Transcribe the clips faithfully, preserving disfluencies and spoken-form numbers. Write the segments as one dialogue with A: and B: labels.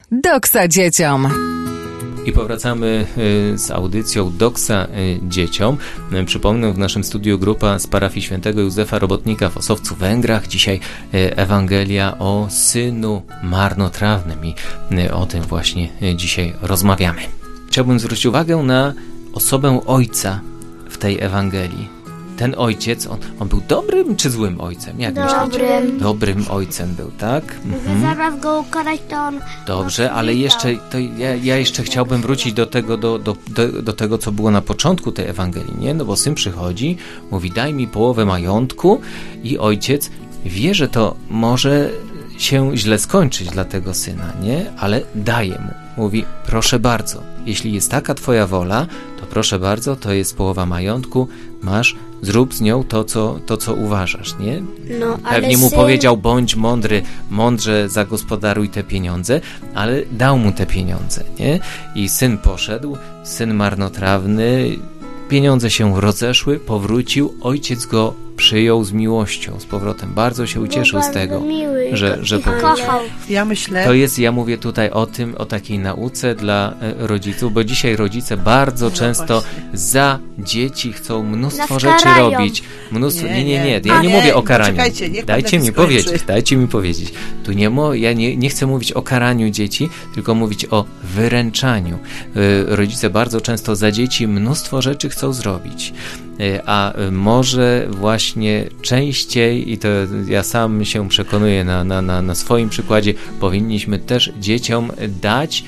A: Doksa dzieciom.
B: I powracamy z audycją Doksa dzieciom. Przypomnę, w naszym studiu grupa z parafii świętego Józefa Robotnika w Osowcu, Węgrach. Dzisiaj Ewangelia o synu marnotrawnym i o tym właśnie dzisiaj rozmawiamy. Chciałbym zwrócić uwagę na osobę ojca w tej Ewangelii. Ten ojciec, on, on był dobrym czy złym ojcem? Jak
C: Dobrym.
B: myślicie? Dobrym ojcem był, tak? Mhm.
C: Zamiast go ukarać, to on...
B: Dobrze, ale jeszcze to ja, ja jeszcze chciałbym wrócić do tego, do, do, do, do tego, co było na początku tej Ewangelii, nie? No bo syn przychodzi, mówi, daj mi połowę majątku i ojciec wie, że to może się źle skończyć dla tego syna, nie? Ale daje mu. Mówi, proszę bardzo, jeśli jest taka twoja wola, to proszę bardzo, to jest połowa majątku, masz, zrób z nią to, co, to, co uważasz, nie?
C: No, ale
B: Pewnie mu
C: syn...
B: powiedział, bądź mądry, mądrze zagospodaruj te pieniądze, ale dał mu te pieniądze, nie? I syn poszedł, syn marnotrawny, pieniądze się rozeszły, powrócił, ojciec go przyjął z miłością, z powrotem. Bardzo się ucieszył z tego,
C: miły,
B: że, że
C: kochał.
D: Ja myślę...
B: To jest, ja mówię tutaj o tym, o takiej nauce dla e, rodziców, bo dzisiaj rodzice bardzo
D: no
B: często
D: właśnie.
B: za dzieci chcą mnóstwo
C: Nas
B: rzeczy
C: karają.
B: robić. Mnóstwo, nie, nie, nie,
D: nie.
B: ja nie
D: Nie,
B: mówię o karaniu.
D: poczekajcie, niech pan
B: Dajcie mi
D: lepiej skończy.
B: powiedzieć, dajcie mi powiedzieć. Tu nie mo, ja nie, nie chcę mówić o karaniu dzieci, tylko mówić o wyręczaniu. E, rodzice bardzo często za dzieci mnóstwo rzeczy chcą zrobić. A może właśnie częściej, i to ja sam się przekonuję na, na, na, na swoim przykładzie, powinniśmy też dzieciom dać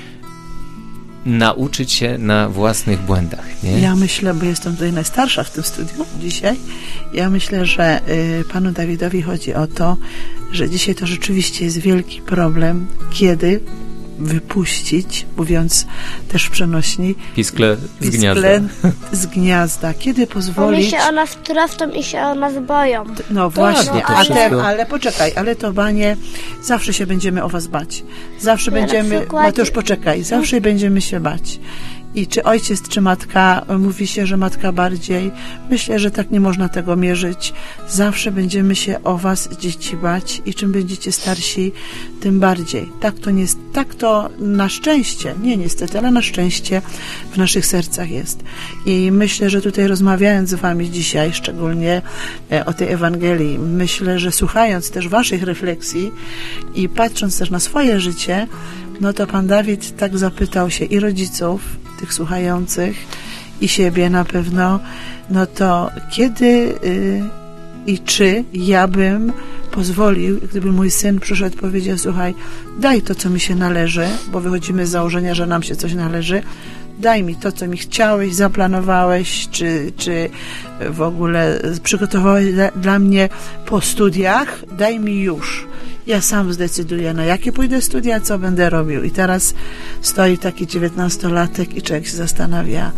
B: nauczyć się na własnych błędach, nie?
D: Ja myślę, bo jestem tutaj najstarsza w tym studiu dzisiaj, ja myślę, że y, panu Dawidowi chodzi o to, że dzisiaj to rzeczywiście jest wielki problem, kiedy wypuścić, mówiąc też w przenośni,
B: Piskle z gniazda.
D: z gniazda. Kiedy pozwolić...
C: Oni się o nas troszczą i się o nas boją.
D: No właśnie,
B: no to
D: a
B: wszystko-
D: te, ale poczekaj, ale to banie, zawsze się będziemy o was bać. Zawsze
C: Ja na
D: będziemy,
C: przykład-
D: Mateusz, poczekaj, zawsze będziemy się bać. I czy ojciec, czy matka, mówi się, że matka bardziej. Myślę, że tak nie można tego mierzyć. Zawsze będziemy się o was, dzieci, bać i czym będziecie starsi, tym bardziej. Tak to nie jest, tak to na szczęście, nie niestety, ale na szczęście w naszych sercach jest. I myślę, że tutaj rozmawiając z wami dzisiaj, szczególnie e, o tej Ewangelii, myślę, że słuchając też waszych refleksji i patrząc też na swoje życie, no to pan Dawid tak zapytał się i rodziców, tych słuchających, i siebie na pewno, no to kiedy y, i czy ja bym pozwolił, gdyby mój syn przyszedł i powiedział, słuchaj, daj to, co mi się należy, bo wychodzimy z założenia, że nam się coś należy, daj mi to, co mi chciałeś, zaplanowałeś, czy, czy w ogóle przygotowałeś dla, dla mnie po studiach, daj mi już. Ja sam zdecyduję, na jakie pójdę studia, co będę robił. I teraz stoi taki dziewiętnastolatek i człowiek się zastanawia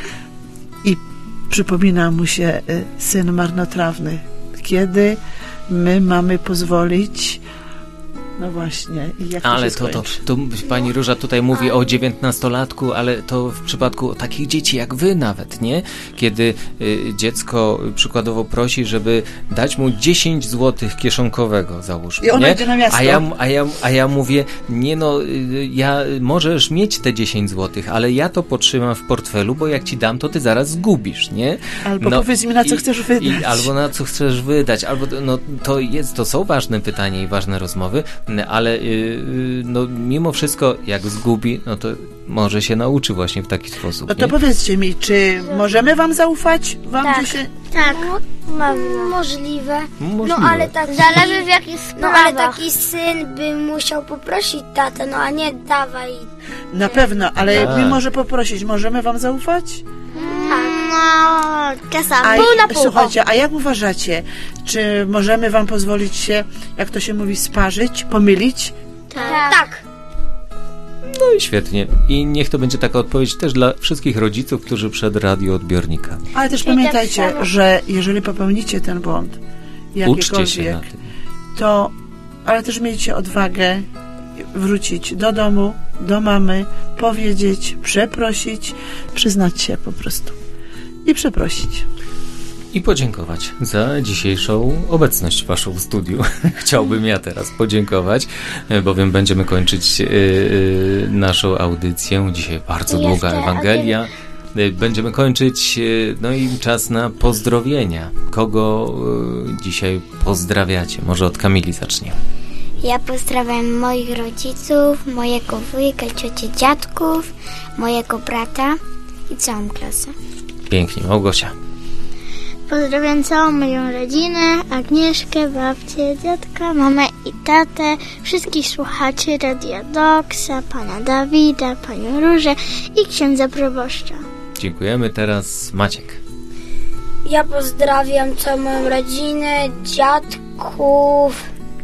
D: i przypomina mu się y, syn marnotrawny. Kiedy my mamy pozwolić? No właśnie. I jak to
B: Ale
D: się
B: to, to,
D: skończy?
B: to pani Róża tutaj mówi o dziewiętnastolatku, ale to w przypadku takich dzieci jak wy nawet, nie? Kiedy y, dziecko przykładowo prosi, żeby dać mu dziesięć złotych kieszonkowego, załóżmy,
D: I ono
B: nie?
D: idzie na miasto.
B: A ja, a, ja, a ja mówię, nie no, y, ja możesz mieć te dziesięć złotych, ale ja to potrzymam w portfelu, bo jak ci dam, to ty zaraz zgubisz, nie?
D: Albo
B: No,
D: powiedz mi, na co
B: i-
D: chcesz wydać.
B: I, albo na co chcesz wydać, albo no, to jest, to są ważne pytania i ważne rozmowy, ale yy, no, mimo wszystko, jak zgubi, no to może się nauczy właśnie w taki sposób.
D: No to
B: nie?
D: powiedzcie mi, czy możemy wam zaufać? Wam
C: Tak.
D: że się...
C: Tak, możliwe.
B: Możliwe.
C: No ale tak zależy w jakich sprawach.
E: No ale taki syn by musiał poprosić tatę, no a nie dawaj.
D: Na pewno, ale
B: Tak.
D: mimo, że poprosić, możemy wam zaufać?
E: No, czasami.
D: A,
C: Pół na pół.
D: Słuchajcie, a jak uważacie, czy możemy wam pozwolić się, jak to się mówi, sparzyć, pomylić?
E: Tak.
C: Tak.
B: No i świetnie. I niech to będzie taka odpowiedź też dla wszystkich rodziców, którzy przed radioodbiornikami.
D: Ale też
C: I tak
D: pamiętajcie,
C: samo.
D: że jeżeli popełnicie ten błąd,
B: Uczcie się na
D: jakikolwiek,
B: tym.
D: to, ale też miejcie odwagę wrócić do domu, do mamy, powiedzieć, przeprosić, przyznać się po prostu i przeprosić.
B: i podziękować za dzisiejszą obecność waszą w studiu. Chciałbym ja teraz podziękować, bowiem będziemy kończyć yy, yy, naszą audycję. Dzisiaj bardzo
C: Jeszcze
B: długa Ewangelia. Yy, Będziemy kończyć, yy, no i czas na pozdrowienia. Kogo yy, dzisiaj pozdrawiacie? Może od Kamili zaczniemy.
E: Ja pozdrawiam moich rodziców, mojego wujka, cioci, dziadków, mojego brata i całą klasę.
B: Pięknie, Małgosia.
A: Pozdrawiam całą moją rodzinę, Agnieszkę, babcię, dziadka, mamę i tatę, wszystkich słuchaczy Radia Doksa, pana Dawida, panią Różę i księdza proboszcza.
B: Dziękujemy. Teraz Maciek.
E: Ja pozdrawiam całą moją rodzinę, dziadków,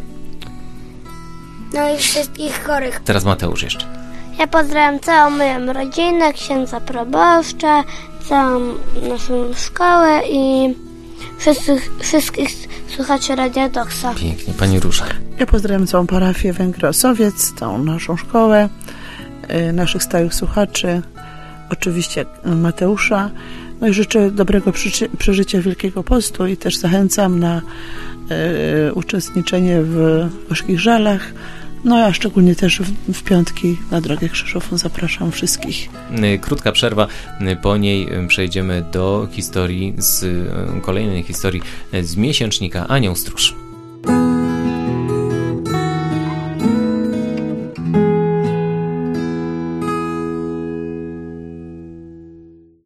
E: no i wszystkich chorych.
B: Teraz Mateusz jeszcze.
C: Ja pozdrawiam całą moją rodzinę, księdza proboszcza, całą naszą szkołę i wszystkich, wszystkich słuchaczy Radia Doksa.
B: Pięknie. Pani Róża.
D: Ja pozdrawiam całą parafię Węgry Osowiec, całą naszą szkołę, y, naszych stałych słuchaczy, oczywiście Mateusza. No i życzę dobrego przyczy- przeżycia Wielkiego Postu i też zachęcam na y, uczestniczenie w gorzkich żalach. No a szczególnie też w, w piątki na drogę krzyżową zapraszam wszystkich.
B: Krótka przerwa, po niej przejdziemy do historii, z kolejnej historii z miesięcznika Anioł Stróż.